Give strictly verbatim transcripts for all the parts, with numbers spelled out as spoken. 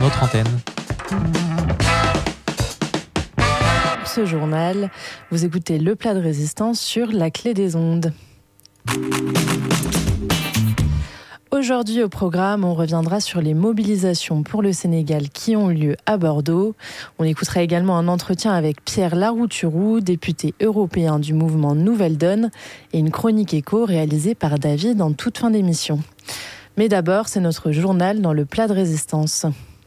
notre antenne. Ce journal, vous écoutez Le Plat de Résistance sur la Clé des Ondes. Aujourd'hui au programme, on reviendra sur les mobilisations pour le Sénégal qui ont eu lieu à Bordeaux. On écoutera également un entretien avec Pierre Larouturou, député européen du mouvement Nouvelle Donne, et une chronique écho réalisée par David en toute fin d'émission. Mais d'abord, c'est notre journal dans le Plat de Résistance.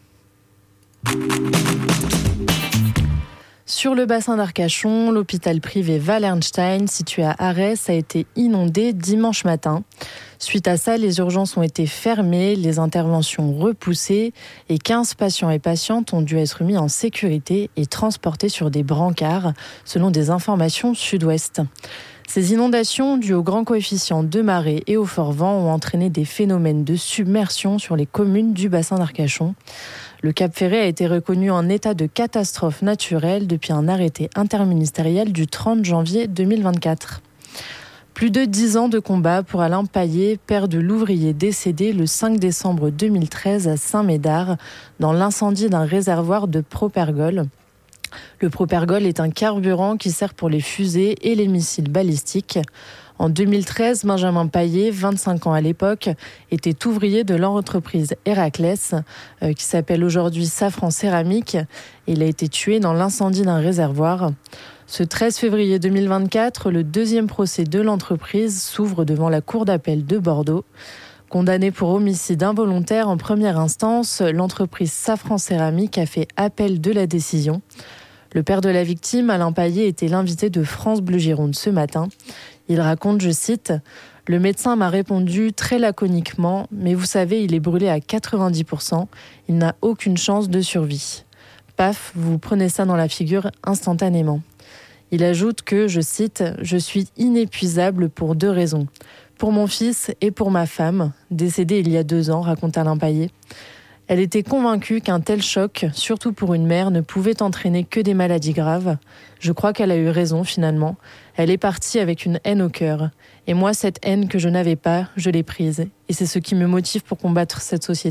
Sur le bassin d'Arcachon, l'hôpital privé Wallerstein, situé à Arès, a été inondé dimanche matin. Suite à ça, les urgences ont été fermées, les interventions repoussées et quinze patients et patientes ont dû être mis en sécurité et transportés sur des brancards, selon des informations Sud-Ouest. Ces inondations, dues au grand coefficient de marée et au fort vent, ont entraîné des phénomènes de submersion sur les communes du bassin d'Arcachon. Le Cap Ferret a été reconnu en état de catastrophe naturelle depuis un arrêté interministériel du trente janvier deux mille vingt-quatre. Plus de dix ans de combat pour Alain Paillet, père de l'ouvrier décédé le cinq décembre deux mille treize à Saint-Médard, dans l'incendie d'un réservoir de propergol. Le propergol est un carburant qui sert pour les fusées et les missiles balistiques. En deux mille treize, Benjamin Paillet, vingt-cinq ans à l'époque, était ouvrier de l'entreprise Héraclès, euh, qui s'appelle aujourd'hui Safran Céramique. Il a été tué dans l'incendie d'un réservoir. Ce treize février deux mille vingt-quatre, le deuxième procès de l'entreprise s'ouvre devant la cour d'appel de Bordeaux. Condamné pour homicide involontaire en première instance, l'entreprise Safran Céramique a fait appel de la décision. Le père de la victime, Alain Paillet, était l'invité de France Bleu Gironde ce matin. Il raconte, je cite, « Le médecin m'a répondu très laconiquement, mais vous savez, il est brûlé à quatre-vingt-dix pour cent. Il n'a aucune chance de survie. Paf, vous prenez ça dans la figure instantanément. » Il ajoute que, je cite, « Je suis inépuisable pour deux raisons. Pour mon fils et pour ma femme, décédée il y a deux ans, raconte Alain Paillet. Elle était convaincue qu'un tel choc, surtout pour une mère, ne pouvait entraîner que des maladies graves. Je crois qu'elle a eu raison finalement. Elle est partie avec une haine au cœur. Et moi, cette haine que je n'avais pas, je l'ai prise. Et c'est ce qui me motive pour combattre cette société. »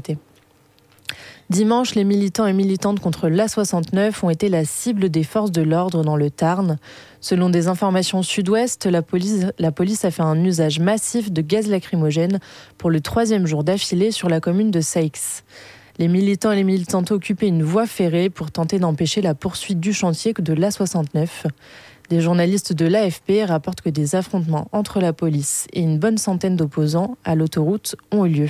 Dimanche, les militants et militantes contre l'A soixante-neuf ont été la cible des forces de l'ordre dans le Tarn. Selon des informations Sud-Ouest, la police, la police a fait un usage massif de gaz lacrymogène pour le troisième jour d'affilée sur la commune de Saix. Les militants et les militantes occupaient une voie ferrée pour tenter d'empêcher la poursuite du chantier de l'A soixante-neuf. Des journalistes de l'A F P rapportent que des affrontements entre la police et une bonne centaine d'opposants à l'autoroute ont eu lieu.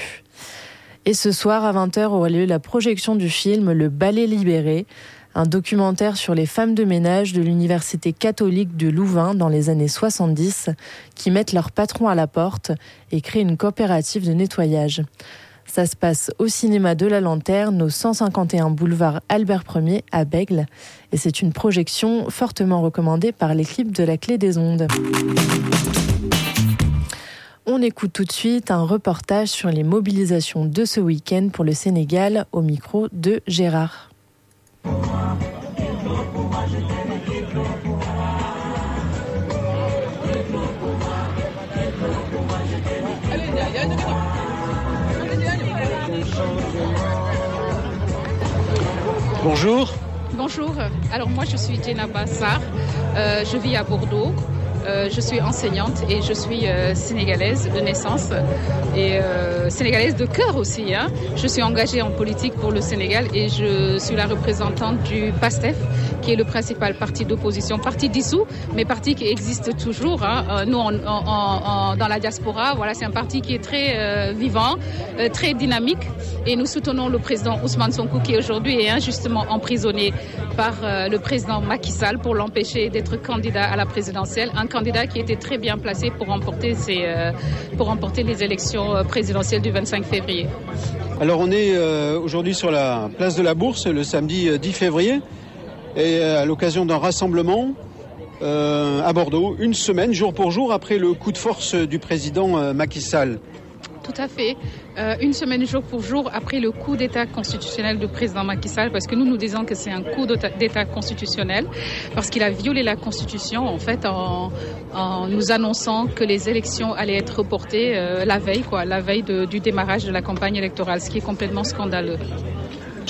Et ce soir, à vingt heures, aura lieu la projection du film Le Ballet libéré, un documentaire sur les femmes de ménage de l'université catholique de Louvain dans les années soixante-dix, qui mettent leur patron à la porte et créent une coopérative de nettoyage. Ça se passe au cinéma de la Lanterne, au cent cinquante et un boulevard Albert Ier à Bègles. Et c'est une projection fortement recommandée par l'équipe de la Clé des Ondes. On écoute tout de suite un reportage sur les mobilisations de ce week-end pour le Sénégal au micro de Gérard. Bonjour. Bonjour. Alors moi je suis Jenna Bassar, euh, je vis à Bordeaux. Euh, je suis enseignante et je suis euh, sénégalaise de naissance et euh, sénégalaise de cœur aussi. Hein. Je suis engagée en politique pour le Sénégal et je suis la représentante du PASTEF, qui est le principal parti d'opposition, parti dissous, mais parti qui existe toujours. Hein. Nous, en, en, en, dans la diaspora, voilà, c'est un parti qui est très euh, vivant, euh, très dynamique et nous soutenons le président Ousmane Sonko qui aujourd'hui est injustement emprisonné par euh, le président Macky Sall pour l'empêcher d'être candidat à la présidentielle. Un candidat qui était très bien placé pour remporter, ses, euh, pour remporter les élections présidentielles du vingt-cinq février. Alors on est euh, aujourd'hui sur la place de la Bourse le samedi dix février et à l'occasion d'un rassemblement euh, à Bordeaux, une semaine jour pour jour après le coup de force du président euh, Macky Sall. Tout à fait. Euh, une semaine jour pour jour après le coup d'État constitutionnel du président Macky Sall, parce que nous nous disons que c'est un coup d'État constitutionnel, parce qu'il a violé la Constitution en fait en, en nous annonçant que les élections allaient être reportées euh, la veille, quoi, la veille de, du démarrage de la campagne électorale, ce qui est complètement scandaleux.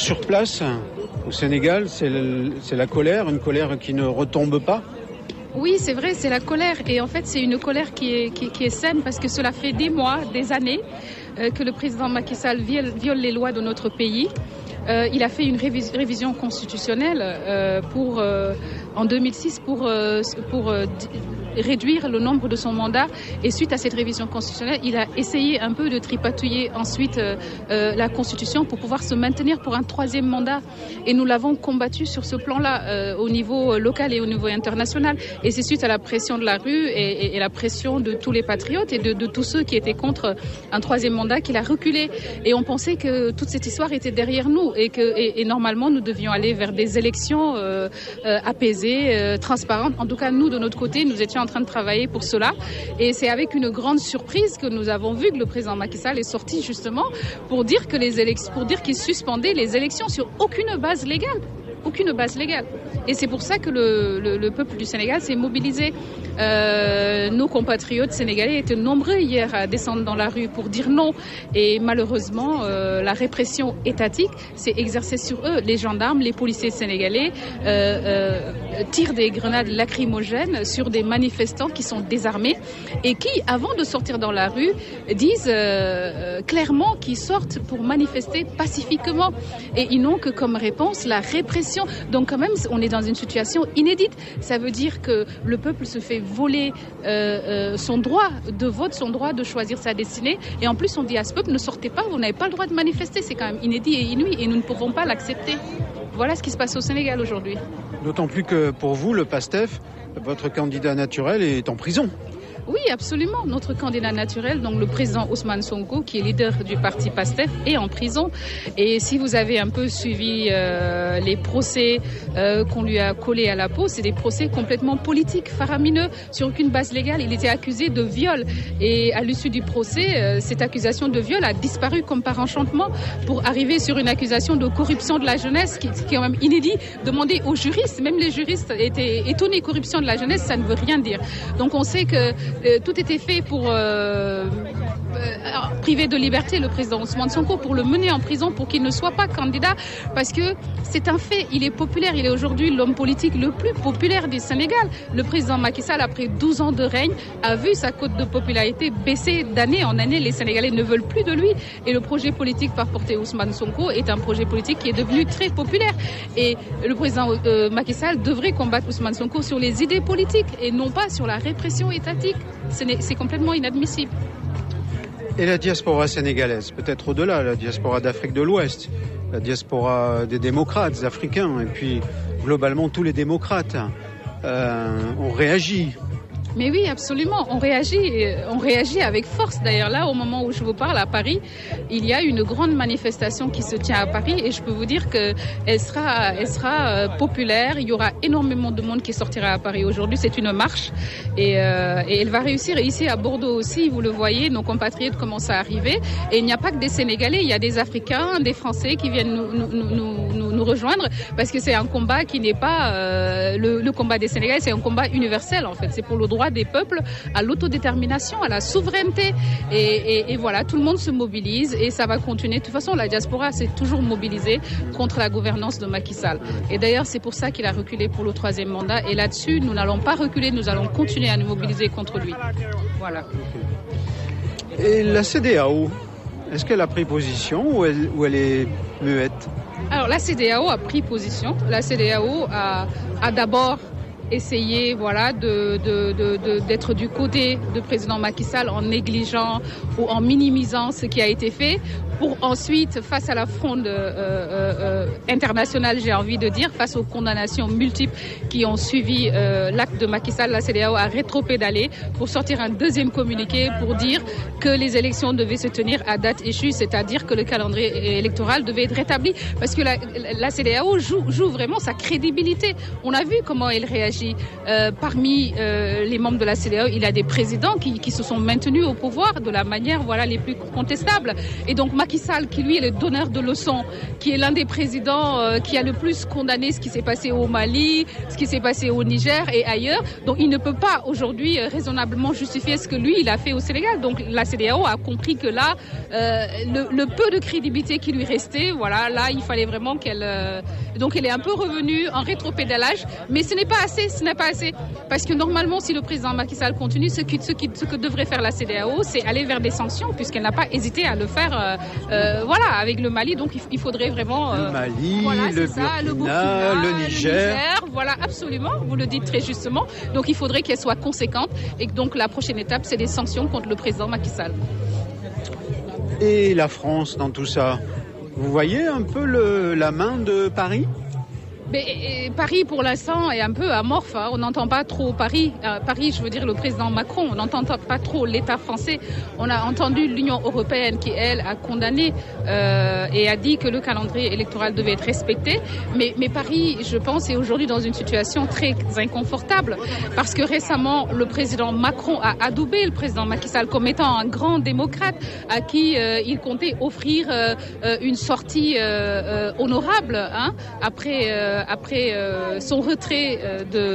sur place au Sénégal, c'est, le, c'est la colère, une colère qui ne retombe pas. Oui, c'est vrai, c'est la colère. Et en fait, c'est une colère qui est, qui, qui est saine parce que cela fait des mois, des années euh, que le président Macky Sall viole, viole les lois de notre pays. Euh, il a fait une révis- révision constitutionnelle euh, pour, euh, en deux mille six pour, euh, pour euh, d- réduire le nombre de son mandat. Et suite à cette révision constitutionnelle, il a essayé un peu de tripatouiller ensuite euh, euh, la Constitution pour pouvoir se maintenir pour un troisième mandat. Et nous l'avons combattu sur ce plan-là euh, au niveau local et au niveau international. Et c'est suite à la pression de la rue et, et, et la pression de tous les patriotes et de, de tous ceux qui étaient contre un troisième mandat qu'il a reculé. Et on pensait que toute cette histoire était derrière nous et que et, et normalement nous devions aller vers des élections euh, euh, apaisées, euh, transparentes. En tout cas, nous de notre côté, nous étions en train de travailler pour cela. Et c'est avec une grande surprise que nous avons vu que le président Macky Sall est sorti justement pour dire que les élections, pour dire qu'il suspendait les élections sur aucune base légale. Aucune base légale. Et c'est pour ça que le, le, le peuple du Sénégal s'est mobilisé. Euh, nos compatriotes sénégalais étaient nombreux hier à descendre dans la rue pour dire non. Et malheureusement, euh, la répression étatique s'est exercée sur eux. Les gendarmes, les policiers sénégalais euh, euh, tirent des grenades lacrymogènes sur des manifestants qui sont désarmés et qui, avant de sortir dans la rue, disent euh, clairement qu'ils sortent pour manifester pacifiquement. Et ils n'ont que comme réponse la répression. Donc quand même, on est dans une situation inédite. Ça veut dire que le peuple se fait voler euh, euh, son droit de vote, son droit de choisir sa destinée. Et en plus, on dit à ce peuple, ne sortez pas, vous n'avez pas le droit de manifester. C'est quand même inédit et inouï et nous ne pourrons pas l'accepter. Voilà ce qui se passe au Sénégal aujourd'hui. D'autant plus que pour vous, le PASTEF, votre candidat naturel est en prison. Oui, absolument. Notre candidat naturel, donc le président Ousmane Sonko, qui est leader du parti PASTEF, est en prison. Et si vous avez un peu suivi euh, les procès euh, qu'on lui a collés à la peau, c'est des procès complètement politiques, faramineux, sur aucune base légale. Il était accusé de viol. Et à l'issue du procès, euh, cette accusation de viol a disparu comme par enchantement pour arriver sur une accusation de corruption de la jeunesse, qui, qui est quand même inédit. Demandez aux juristes, même les juristes étaient étonnés, corruption de la jeunesse, ça ne veut rien dire. Donc on sait que Euh, tout était fait pour euh, euh, priver de liberté le président Ousmane Sonko, pour le mener en prison, pour qu'il ne soit pas candidat, parce que c'est un fait, il est populaire, il est aujourd'hui l'homme politique le plus populaire du Sénégal. Le président Macky Sall, après douze ans de règne, a vu sa cote de popularité baisser d'année en année. Les Sénégalais ne veulent plus de lui et le projet politique par porter Ousmane Sonko est un projet politique qui est devenu très populaire. Et le président euh, Macky Sall devrait combattre Ousmane Sonko sur les idées politiques et non pas sur la répression étatique. C'est complètement inadmissible. Et la diaspora sénégalaise, peut-être au-delà, la diaspora d'Afrique de l'Ouest, la diaspora des démocrates africains, et puis globalement tous les démocrates, euh, ont réagi. Mais oui, absolument. On réagit, on réagit avec force. D'ailleurs, là, au moment où je vous parle, à Paris, il y a une grande manifestation qui se tient à Paris et je peux vous dire qu'elle sera, elle sera populaire. Il y aura énormément de monde qui sortira à Paris aujourd'hui. C'est une marche et, euh, et elle va réussir. Et ici, à Bordeaux aussi, vous le voyez, nos compatriotes commencent à arriver. Et il n'y a pas que des Sénégalais, il y a des Africains, des Français qui viennent nous, nous, nous, nous, nous rejoindre parce que c'est un combat qui n'est pas euh, le, le combat des Sénégalais, c'est un combat universel en fait. C'est pour le droit des peuples à l'autodétermination, à la souveraineté. Et, et, et voilà, tout le monde se mobilise et ça va continuer. De toute façon, la diaspora s'est toujours mobilisée contre la gouvernance de Macky Sall. Et d'ailleurs, c'est pour ça qu'il a reculé pour le troisième mandat. Et là-dessus, nous n'allons pas reculer, nous allons continuer à nous mobiliser contre lui. Voilà. Et la C D A O, est-ce qu'elle a pris position ou elle, ou elle est muette? Alors, la C D A O a pris position. La C D A O a, a d'abord essayer voilà, de, de, de, de, d'être du côté du président Macky Sall en négligeant ou en minimisant ce qui a été fait pour ensuite, face à la fronde euh, euh, internationale, j'ai envie de dire, face aux condamnations multiples qui ont suivi euh, l'acte de Macky Sall, la C D A O a rétropédalé pour sortir un deuxième communiqué pour dire que les élections devaient se tenir à date échue, c'est-à-dire que le calendrier électoral devait être rétabli parce que la, la C D A O joue, joue vraiment sa crédibilité. On a vu comment elle réagit. Euh, parmi euh, les membres de la C D A O, il y a des présidents qui, qui se sont maintenus au pouvoir de la manière voilà, les plus contestables. Et donc Macky Macky Sall, qui lui est le donneur de leçons, qui est l'un des présidents euh, qui a le plus condamné ce qui s'est passé au Mali, ce qui s'est passé au Niger et ailleurs. Donc il ne peut pas aujourd'hui euh, raisonnablement justifier ce que lui, il a fait au Sénégal. Donc la C E D E A O a compris que là, euh, le, le peu de crédibilité qui lui restait, voilà, là, il fallait vraiment qu'elle... Euh, donc elle est un peu revenue en rétropédalage, mais ce n'est pas assez, ce n'est pas assez. Parce que normalement, si le président Macky Sall continue, ce, qui, ce, qui, ce que devrait faire la C E D E A O, c'est aller vers des sanctions, puisqu'elle n'a pas hésité à le faire euh, euh, voilà, avec le Mali. Donc il, il faudrait vraiment... Euh, le Mali, voilà, le, ça, Burkina, le Burkina, le Niger. le Niger. Voilà, absolument, vous le dites très justement. Donc il faudrait qu'elle soit conséquente et que donc la prochaine étape, c'est des sanctions contre le président Macky Sall. Et la France dans tout ça, vous voyez un peu le, la main de Paris ? Mais, Paris, pour l'instant, est un peu amorphe. Hein. On n'entend pas trop Paris. Euh, Paris, je veux dire le président Macron. On n'entend pas trop l'État français. On a entendu l'Union européenne qui, elle, a condamné euh, et a dit que le calendrier électoral devait être respecté. Mais, mais Paris, je pense, est aujourd'hui dans une situation très inconfortable parce que récemment, le président Macron a adoubé le président Macky Sall comme étant un grand démocrate à qui euh, il comptait offrir euh, une sortie euh, euh, honorable hein, après... Euh, après euh, son retrait euh,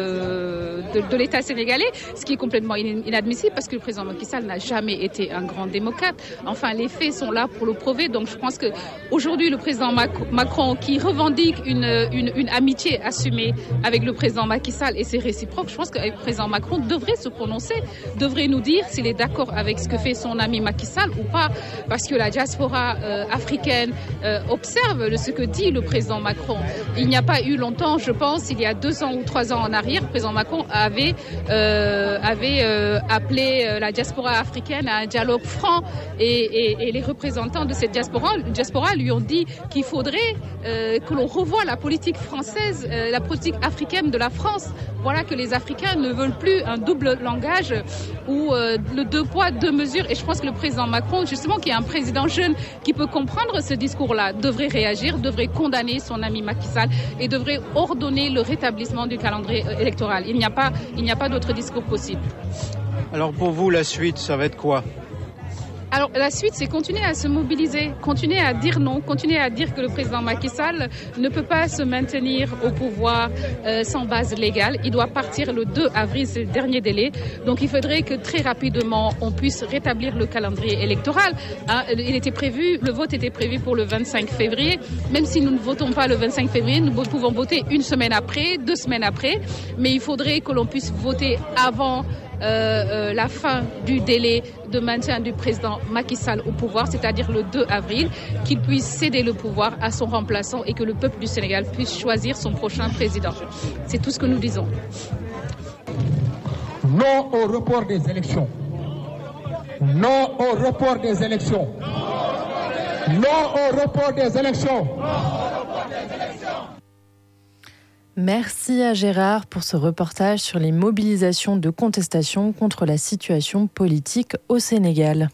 de, de, de l'État sénégalais, ce qui est complètement inadmissible parce que le président Macky Sall n'a jamais été un grand démocrate. Enfin, les faits sont là pour le prouver. Donc, je pense qu'aujourd'hui, le président Macron, qui revendique une, une, une amitié assumée avec le président Macky Sall et c'est réciproque, je pense que le président Macron devrait se prononcer, devrait nous dire s'il est d'accord avec ce que fait son ami Macky Sall ou pas, parce que la diaspora euh, africaine euh, observe ce que dit le président Macron. Il n'y a pas eu longtemps, je pense, il y a deux ans ou trois ans en arrière, le président Macron avait, euh, avait euh, appelé euh, la diaspora africaine à un dialogue franc et, et, et les représentants de cette diaspora, diaspora lui ont dit qu'il faudrait euh, que l'on revoie la politique française, euh, la politique africaine de la France. Voilà que les Africains ne veulent plus un double langage ou euh, le deux poids, deux mesures. Et je pense que le président Macron, justement, qui est un président jeune, qui peut comprendre ce discours-là, devrait réagir, devrait condamner son ami Macky Sall et devrait ordonner le rétablissement du calendrier électoral. Il n'y a pas, il n'y a pas d'autre discours possible. Alors pour vous, la suite, ça va être quoi ? Alors la suite, c'est continuer à se mobiliser, continuer à dire non, continuer à dire que le président Macky Sall ne peut pas se maintenir au pouvoir euh, sans base légale. Il doit partir le deux avril, c'est le dernier délai. Donc il faudrait que très rapidement, on puisse rétablir le calendrier électoral. Hein, il était prévu, le vote était prévu pour le vingt-cinq février. Même si nous ne votons pas le vingt-cinq février, nous pouvons voter une semaine après, deux semaines après. Mais il faudrait que l'on puisse voter avant Euh, euh, la fin du délai de maintien du président Macky Sall au pouvoir, c'est-à-dire le deux avril, qu'il puisse céder le pouvoir à son remplaçant et que le peuple du Sénégal puisse choisir son prochain président. C'est tout ce que nous disons. Non au report des élections. Non au report des élections. Non au report des élections. Merci à Gérard pour ce reportage sur les mobilisations de contestation contre la situation politique au Sénégal.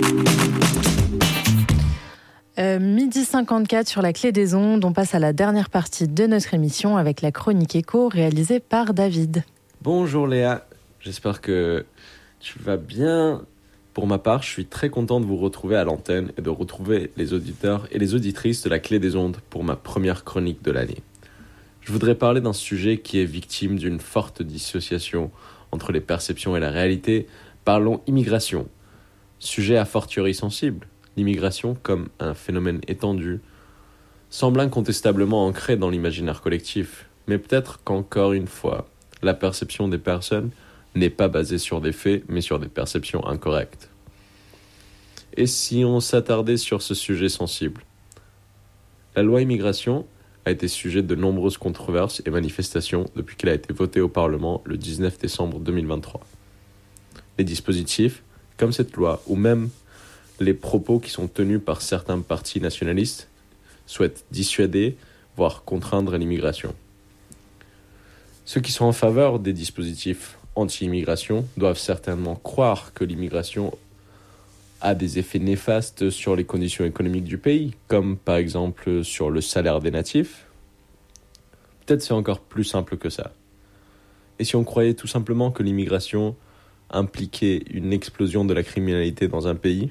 Euh, midi cinquante-quatre sur la clé des ondes, on passe à la dernière partie de notre émission avec la chronique écho réalisée par David. Bonjour Léa, j'espère que tu vas bien. Pour ma part, je suis très content de vous retrouver à l'antenne et de retrouver les auditeurs et les auditrices de la clé des ondes pour ma première chronique de l'année. Je voudrais parler d'un sujet qui est victime d'une forte dissociation entre les perceptions et la réalité. Parlons immigration. Sujet a fortiori sensible. L'immigration, comme un phénomène étendu, semble incontestablement ancré dans l'imaginaire collectif. Mais peut-être qu'encore une fois, la perception des personnes n'est pas basée sur des faits, mais sur des perceptions incorrectes. Et si on s'attardait sur ce sujet sensible ? La loi immigration a été sujet de nombreuses controverses et manifestations depuis qu'elle a été votée au Parlement le dix-neuf décembre deux mille vingt-trois. Les dispositifs, comme cette loi, ou même les propos qui sont tenus par certains partis nationalistes, souhaitent dissuader, voire contraindre l'immigration. Ceux qui sont en faveur des dispositifs anti-immigration doivent certainement croire que l'immigration a des effets néfastes sur les conditions économiques du pays, comme par exemple sur le salaire des natifs. Peut-être c'est encore plus simple que ça. Et si on croyait tout simplement que l'immigration impliquait une explosion de la criminalité dans un pays,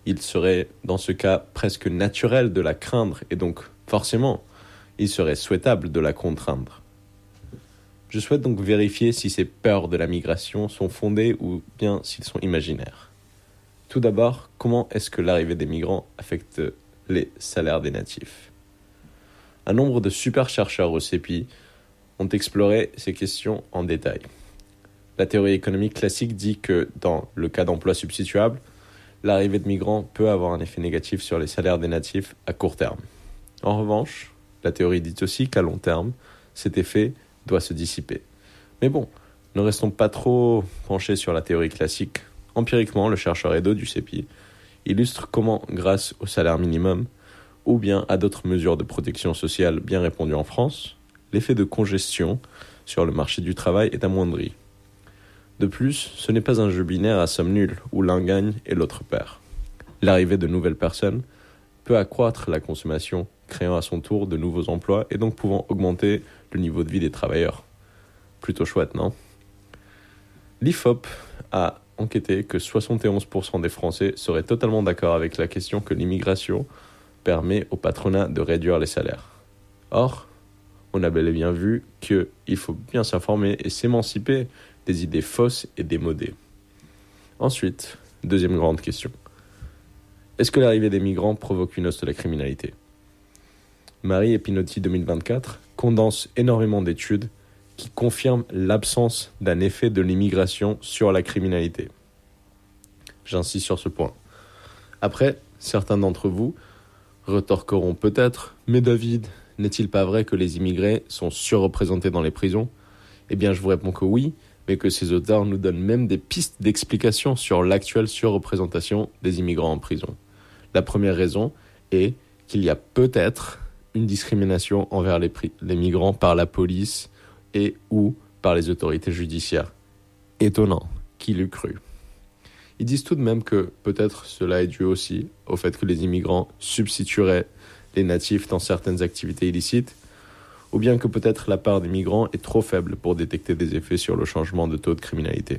il serait dans ce cas presque naturel de la craindre et donc forcément, il serait souhaitable de la contraindre. Je souhaite donc vérifier si ces peurs de la migration sont fondées ou bien s'ils sont imaginaires. Tout d'abord, comment est-ce que l'arrivée des migrants affecte les salaires des natifs ? Un nombre de super chercheurs au C E P I ont exploré ces questions en détail. La théorie économique classique dit que, dans le cas d'emploi substituable, l'arrivée de migrants peut avoir un effet négatif sur les salaires des natifs à court terme. En revanche, la théorie dit aussi qu'à long terme, cet effet doit se dissiper. Mais bon, ne restons pas trop penchés sur la théorie classique. Empiriquement, le chercheur Edo du C E P I illustre comment, grâce au salaire minimum, ou bien à d'autres mesures de protection sociale bien répandues en France, l'effet de congestion sur le marché du travail est amoindri. De plus, ce n'est pas un jeu binaire à somme nulle, où l'un gagne et l'autre perd. L'arrivée de nouvelles personnes peut accroître la consommation, créant à son tour de nouveaux emplois et donc pouvant augmenter le niveau de vie des travailleurs. Plutôt chouette, non ? L'I F O P a enquêté que soixante et onze pour cent des Français seraient totalement d'accord avec la question que l'immigration permet au patronat de réduire les salaires. Or, on a bel et bien vu qu'il faut bien s'informer et s'émanciper des idées fausses et démodées. Ensuite, deuxième grande question. Est-ce que l'arrivée des migrants provoque une hausse de la criminalité ? Marie et Pinotti deux mille vingt-quatre condense énormément d'études qui confirment l'absence d'un effet de l'immigration sur la criminalité. J'insiste sur ce point. Après, certains d'entre vous retorqueront peut-être « Mais David, n'est-il pas vrai que les immigrés sont surreprésentés dans les prisons ?» Eh bien, je vous réponds que oui, mais que ces auteurs nous donnent même des pistes d'explication sur l'actuelle surreprésentation des immigrants en prison. La première raison est qu'il y a peut-être une discrimination envers les, pri- les migrants par la police et ou par les autorités judiciaires. Étonnant, qui l'eût cru ? Ils disent tout de même que peut-être cela est dû aussi au fait que les immigrants substitueraient les natifs dans certaines activités illicites, ou bien que peut-être la part des migrants est trop faible pour détecter des effets sur le changement de taux de criminalité.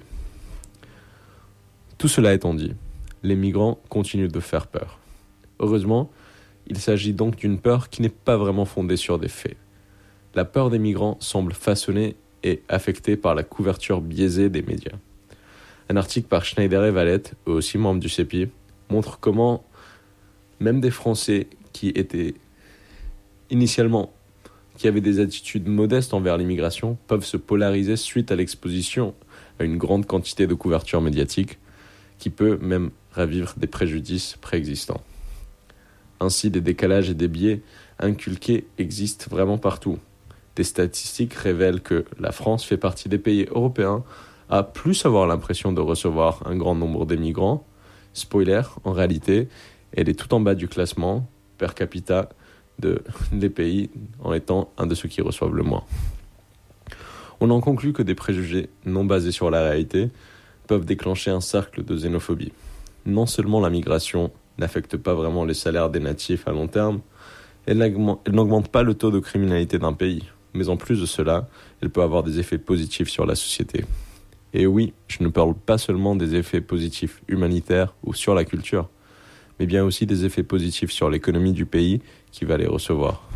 Tout cela étant dit, les migrants continuent de faire peur. Heureusement, il s'agit donc d'une peur qui n'est pas vraiment fondée sur des faits. La peur des migrants semble façonnée et affectée par la couverture biaisée des médias. Un article par Schneider et Valette, eux aussi membres du C E P I, montre comment même des Français qui étaient initialement, qui avaient des attitudes modestes envers l'immigration, peuvent se polariser suite à l'exposition à une grande quantité de couverture médiatique qui peut même ravivre des préjudices préexistants. Ainsi, des décalages et des biais inculqués existent vraiment partout. Des statistiques révèlent que la France fait partie des pays européens à plus avoir l'impression de recevoir un grand nombre d'émigrants. Spoiler, en réalité, elle est tout en bas du classement per capita de, des pays en étant un de ceux qui reçoivent le moins. On en conclut que des préjugés non basés sur la réalité peuvent déclencher un cercle de xénophobie. Non seulement la migration n'affecte pas vraiment les salaires des natifs à long terme, elle n'augmente pas le taux de criminalité d'un pays, mais en plus de cela, elle peut avoir des effets positifs sur la société. Et oui, je ne parle pas seulement des effets positifs humanitaires ou sur la culture, mais bien aussi des effets positifs sur l'économie du pays qui va les recevoir.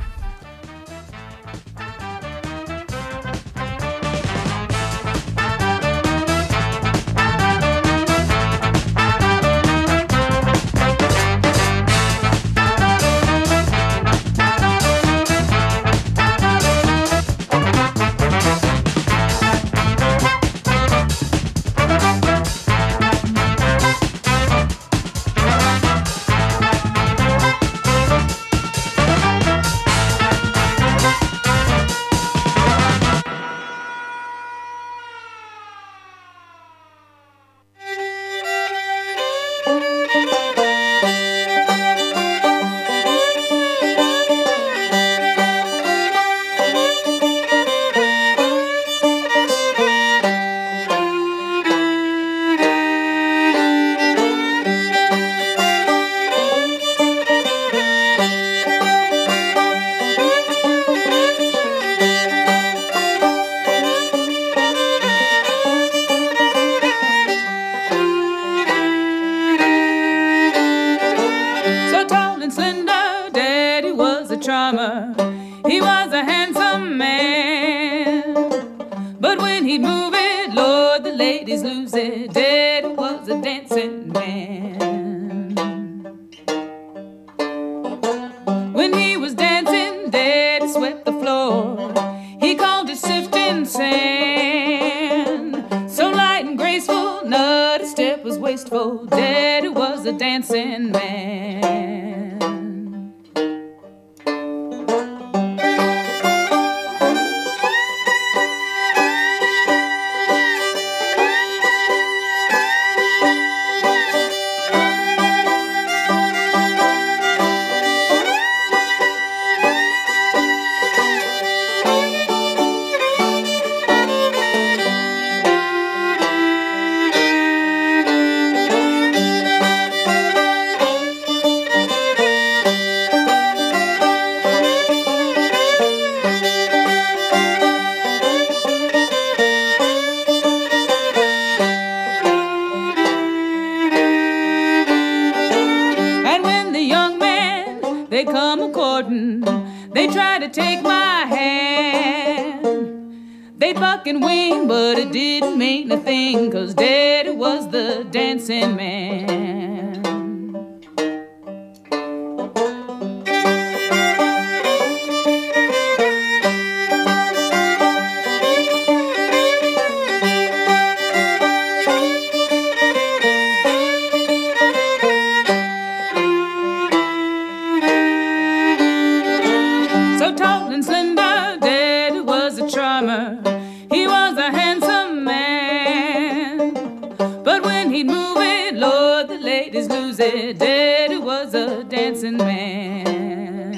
he'd move it, Lord, the ladies lose it. Daddy was a dancing man. When he was dancing, Daddy swept the floor. He called it sifting sand. So light and graceful, not a step was wasteful. Daddy was a dancing man. They try to take my hand. They buck and wing, but it didn't mean a thing, 'cause Daddy was the dancing man. Daddy was a dancing man.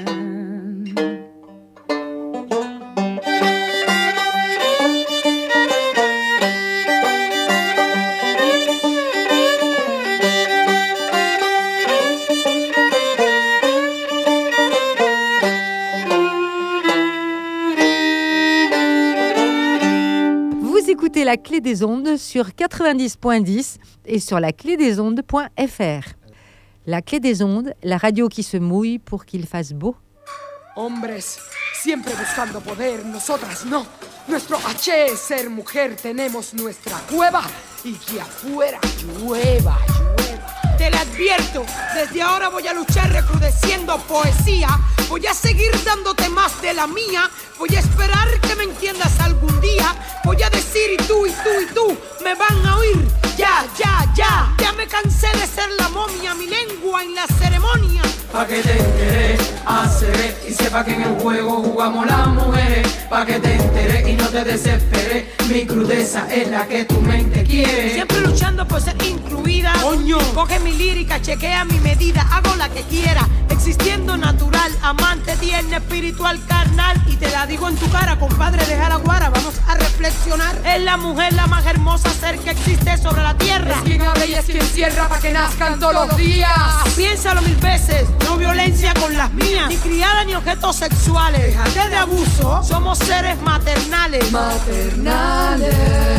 Vous écoutez La Clé des Ondes sur quatre-vingt-dix point dix et sur la clé des ondes point f r. La Clé des Ondes, la radio qui se mouille pour qu'il fasse beau. Hombres, siempre buscando poder, nosotras no. Nuestro H es ser mujer, tenemos nuestra cueva y que afuera llueva, llueva. Te lo advierto, desde ahora voy a luchar recrudeciendo poesía. Voy a seguir dándote más de la mía. Voy a esperar que me entiendas algún día. Voy a decir y tú, y tú, y tú me van a oír. Ya, ya, ya. Ya me cansé de ser la momia, mi lengua en la ceremonia. Pa' que te enteres, haceré y sepa que en el juego jugamos las mujeres. Pa' que te enteres y no te desesperes. Mi crudeza es la que tu mente quiere. Siempre luchando por ser incluida. Coño. Coge mi lírica, chequea mi medida, hago la que quiera. Existiendo natural, amante, tierna, espiritual, carnal. Y te la digo en tu cara, compadre, deja la guara. Vamos a reflexionar. Es la mujer la más hermosa ser que existe sobre la tierra. Es quien abre y es quien cierra pa' que nazcan todos los días. Piénsalo mil veces, no violencia con las mías. Ni criada ni objetos sexuales. Déjate de abuso, somos seres maternales. Maternales.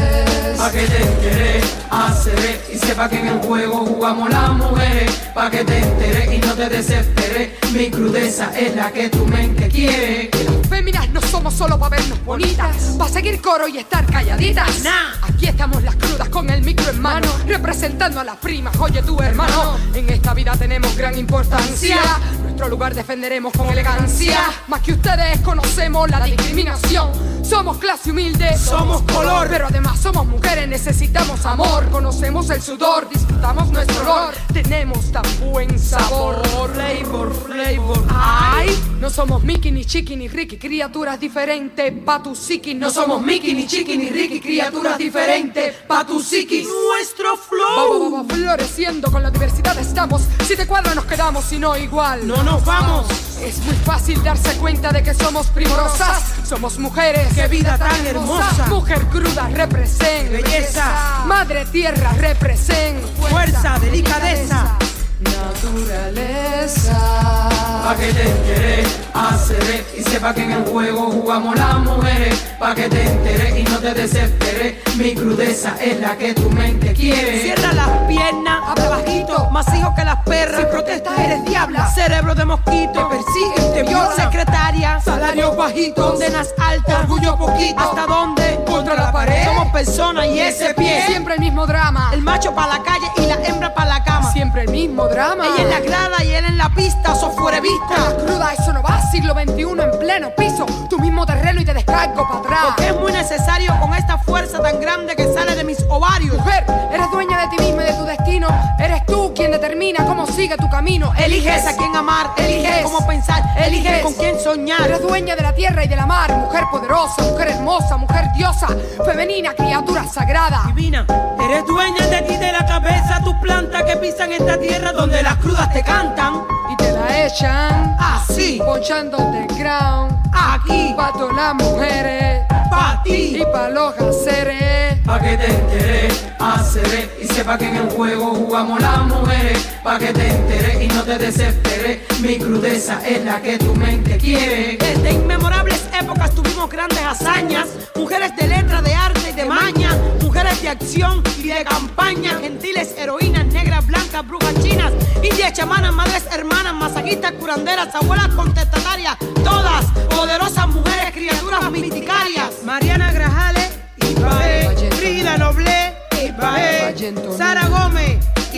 Pa' que te enteres, haceré y sepa que en el juego jugamos las mujeres. Pa' que te enteres y no te desesperes. Mi crudeza es la que tu mente quiere. Las féminas no somos solo pa' vernos bonitas, pa' seguir coro y estar calladitas. Nah. Aquí estamos las crudas con el micro en mano, representando a las primas, oye tu hermano. En esta vida tenemos gran importancia, nuestro lugar defenderemos con elegancia. Más que ustedes conocemos la discriminación. Somos clase humilde, somos color, pero además somos mujeres, necesitamos amor. Conocemos el sudor, disfrutamos nuestro olor. Tenemos tan buen sabor. Flavor, flavor. Ay, no somos Mickey, ni Chiqui, ni Ricky, criaturas diferentes. Pa' tu psiqui, no somos Mickey, ni Chiqui, ni Ricky, criaturas diferentes. Pa' tu psiqui, nuestro flow. Va, va, va, floreciendo con la diversidad estamos. Si te cuadra nos quedamos, si no igual no nos vamos. Es muy fácil darse cuenta de que somos primorosas. Somos mujeres, qué vida tan hermosa. Mujer cruda, represent. Belleza. Madre tierra, represent. Fuerza, Fuerza delicadeza. Naturaleza. Pa' que te enteres, haceré y sepa que en el juego jugamos las mujeres. Pa' que te enteres y no te desesperes. Mi crudeza es la que tu mente quiere. Cierra las piernas, habla bajito, más hijo que las perras. Si protestas eres diabla, cerebro de mosquito. Te persiguen, te violan. Secretaria, salarios bajitos, condenas altas, orgullo poquito. ¿Hasta dónde? Contra contra la pared. Somos personas y ese pie. Siempre el mismo drama. El macho para la calle y la hembra para la cama. Siempre el mismo drama. Ella en la grada y él en la pista, eso fuera vista. La cruda, eso no va, siglo veintiuno en pleno piso. Tu mismo terreno y te descargo para atrás. Porque es muy necesario con esta fuerza tan grande que sale de mis ovarios. Mujer, eres dueña de ti misma y de tu destino. Eres tú quien determina cómo sigue tu camino. Eliges a quién amar, eliges cómo pensar, eliges con quién soñar. Eres dueña de la tierra y de la mar. Mujer poderosa, mujer hermosa, mujer diosa, femenina, criatura sagrada. Divina, eres dueña de ti, de la cabeza, tus plantas que pisan esta tierra donde las crudas te cantan. Y te la echan así, ponchándote ground. Aquí, pa' todas las mujeres, pa' ti y pa' los haceres. Pa' que te enteres, haceré y sepa que en el juego jugamos las mujeres. Pa' que te enteres y no te desesperes. Mi crudeza es la que tu mente quiere. Desde inmemorables épocas tuvimos grandes hazañas. Mujeres de letra, de arte y de maña. Mujeres de acción y de campaña. Gentiles, heroínas, negras, blancas, brujas chinas. Indias, chamanas, madres, hermanas, masajistas, curanderas, abuelas contestatarias. Todas poderosas mujeres, criaturas misticarias. Mariana Grajales, Ibaé. Frida Noble, Ibaé. Sara Gómez,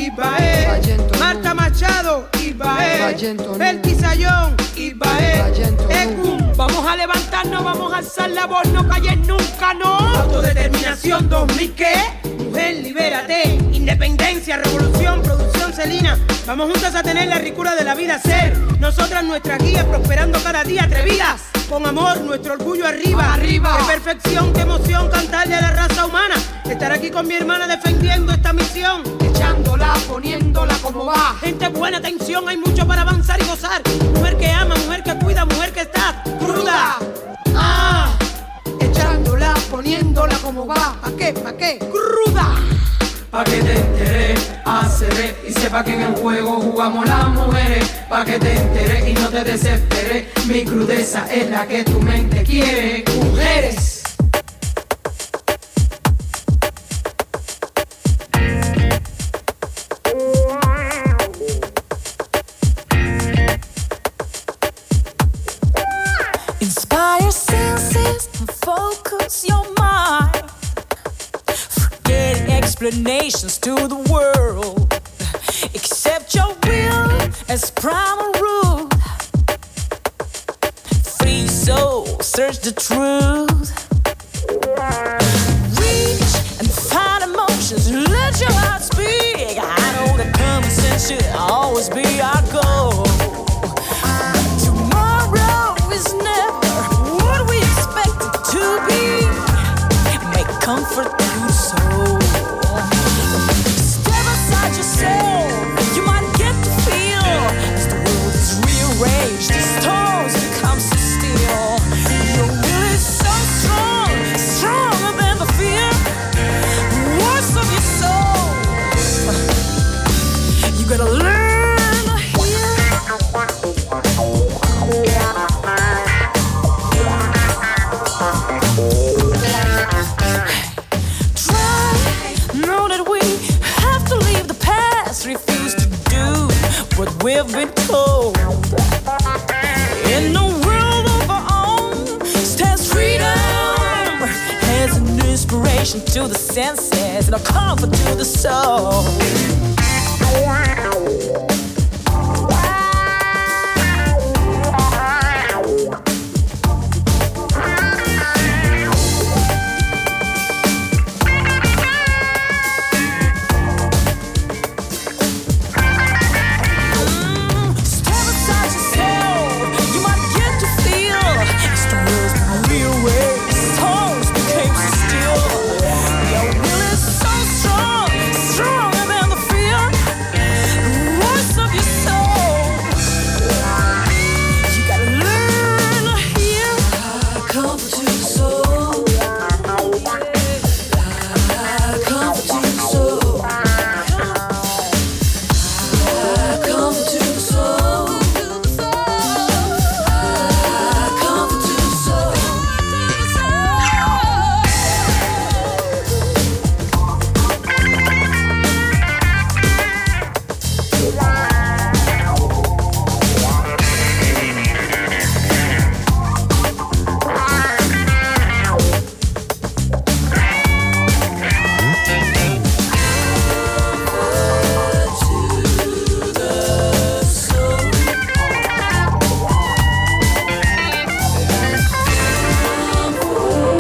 Ibaé. Marta Machado, Ibaé. Belkis Sayón, Ibaé. Ecum, vamos a levantarnos, vamos a alzar la voz, no calles nunca, no. Autodeterminación dos mil, ¿qué? Mujer, libérate. Independencia, revolución, producción celina. Vamos juntas a tener la ricura de la vida, ser nosotras nuestras guías, prosperando cada día atrevidas. Con amor, nuestro orgullo arriba. Arriba. Qué perfección, qué emoción cantarle a la raza humana. Estar aquí con mi hermana defendiendo esta misión. Echándola, poniéndola como va. Gente buena, atención, hay mucho para avanzar y gozar. Mujer que ama, mujer que cuida, mujer que está cruda. Ah, echándola, poniéndola como va. ¿Pa' qué? ¿Pa' qué? Cruda. Pa' que te enteres, haceré y sepa que en el juego jugamos las mujeres. Pa' que te enteres y no te desesperes. Mi crudeza es la que tu mente quiere. Mujeres. Inspire senses and focus your mind. Forget explanations to the world. Accept your will as primal rule. Free soul, search the truth. Reach and find emotions, let your heart speak. I know that common sense should always be our goal. Tomorrow is never what we expect it to be. Make comfort through the soul. Step aside yourself. You might get to feel as the world is rearranged, the stones become so still. You're really so strong, stronger than the fear, the words of your soul. You gotta learn to hear. Try, know that we have to leave the past, refuse to do what we've been told. In a world of our own stands freedom as an inspiration to the senses and a comfort to the soul.